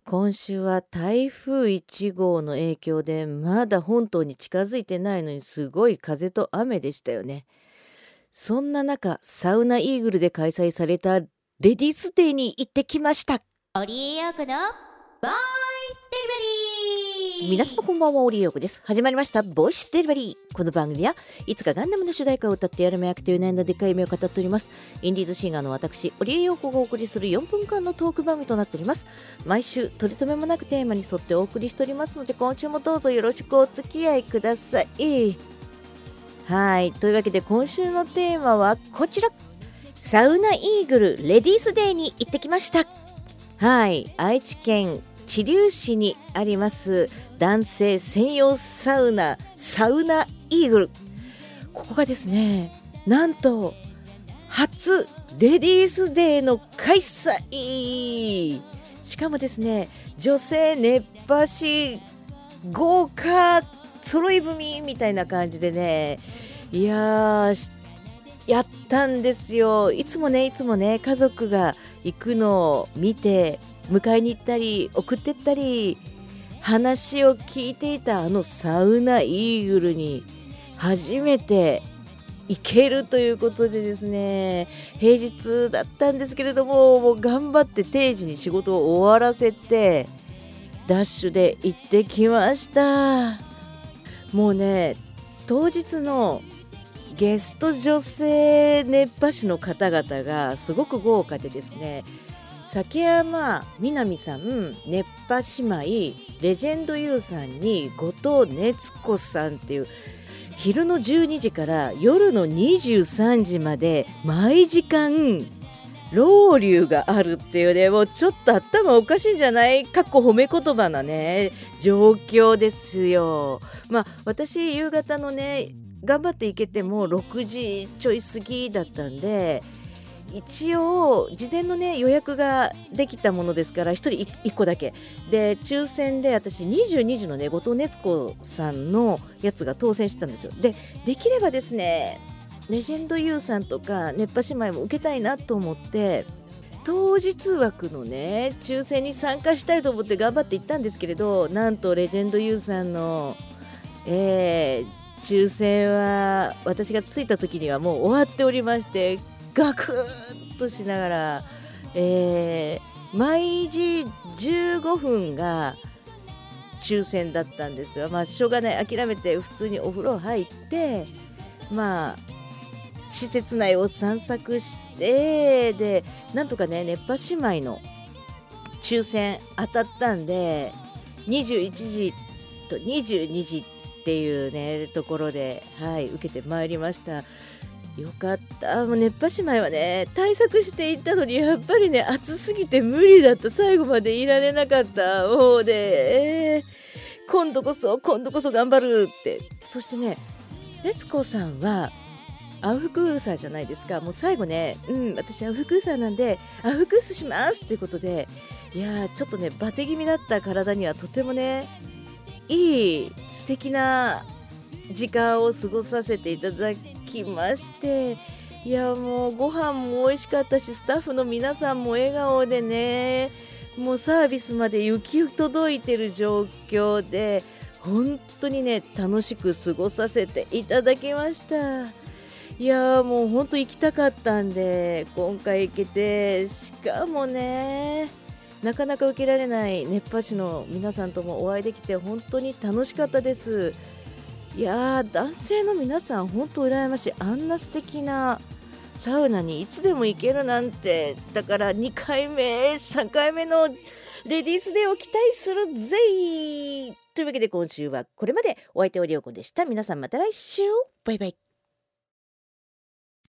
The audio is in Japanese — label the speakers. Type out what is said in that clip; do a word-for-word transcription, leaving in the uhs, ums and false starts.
Speaker 1: 今週は台風いち号の影響でまだ本島に近づいてないのにすごい風と雨でしたよね。そんな中、サウナイーグルで開催されたレディースデーに行ってきました。
Speaker 2: オリエヨークのボイスデリバリー。
Speaker 1: 皆様こんばんは、オリエヨークです。始まりましたボイスデリバリー。この番組はいつかガンダムの主題歌を歌ってやるめ役という悩んだでかい夢を語っております。インディーズシンガーの私オリエヨークがお送りするよんぷんかんのトーク番組となっております。毎週取り留めもなくテーマに沿ってお送りしておりますので、今週もどうぞよろしくお付き合いください。はい、というわけで今週のテーマはこちら、サウナイーグルレディースデーに行ってきました。はい、愛知県知立市にあります男性専用サウナサウナイーグル、ここがですね、なんと初レディースデーの開催。しかもですね、女性熱波師豪華揃い踏みみたいな感じでね、いやーやったんですよ。いつもねいつもね家族が行くのを見て迎えに行ったり送ってったり話を聞いていたあのサウナイーグルに初めて行けるということでですね、平日だったんですけれども、もう頑張って定時に仕事を終わらせてダッシュで行ってきました。もうね、当日のゲスト女性熱波師の方々がすごく豪華でですね、崎山みなみさん、熱波姉妹、レジェンド ユー さんに後藤熱子さんっていう、昼のじゅうにじから夜のにじゅうさんじまで毎時間ロウリュがあるっていうね、もうちょっと頭おかしいんじゃないかっこ褒め言葉なね状況ですよ。まあ私夕方のね頑張って行けてもろくじちょい過ぎだったんで、一応事前のね予約ができたものですからひとりいっこだけで抽選で、私にじゅうにじのね後藤熱子さんのやつが当選してたんですよ。でできればですね、レジェンド ユー さんとか熱波姉妹も受けたいなと思って当日枠のね抽選に参加したいと思って頑張って行ったんですけれど、なんとレジェンド ユー さんの、えー抽選は私が着いた時にはもう終わっておりまして、ガクッとしながら、えー、毎時じゅうごふんが抽選だったんですよ。まあしょうがない、諦めて普通にお風呂入って、まあ施設内を散策して、でなんとかね熱波姉妹の抽選当たったんで、にじゅういちじとにじゅうにじっていうねところで、はい、受けてまいりました。よかった。もう熱波姉妹はね対策していったのに、やっぱりね暑すぎて無理だった。最後までいられなかった。もうね、えー、今度こそ今度こそ頑張るって。そしてね、熱子さんはアウフグーサーじゃないですか。もう最後ね、うん私アウフグーサーなんでアウフグースしますということで、いやーちょっとねバテ気味だった体にはとてもねいい素敵な時間を過ごさせていただきまして、いやもうご飯も美味しかったし、スタッフの皆さんも笑顔でね、もうサービスまで行き届いてる状況で本当にね楽しく過ごさせていただきました。いやもう本当行きたかったんで今回行けて、しかもねなかなか受けられない熱波師の皆さんともお会いできて本当に楽しかったです。いやー男性の皆さん本当羨ましい。あんな素敵なサウナにいつでも行けるなんて。だからにかいめさんかいめのレディースデーを期待するぜい。というわけで今週はこれまで。お相手はりょうこでした。皆さんまた来週、バイバイ。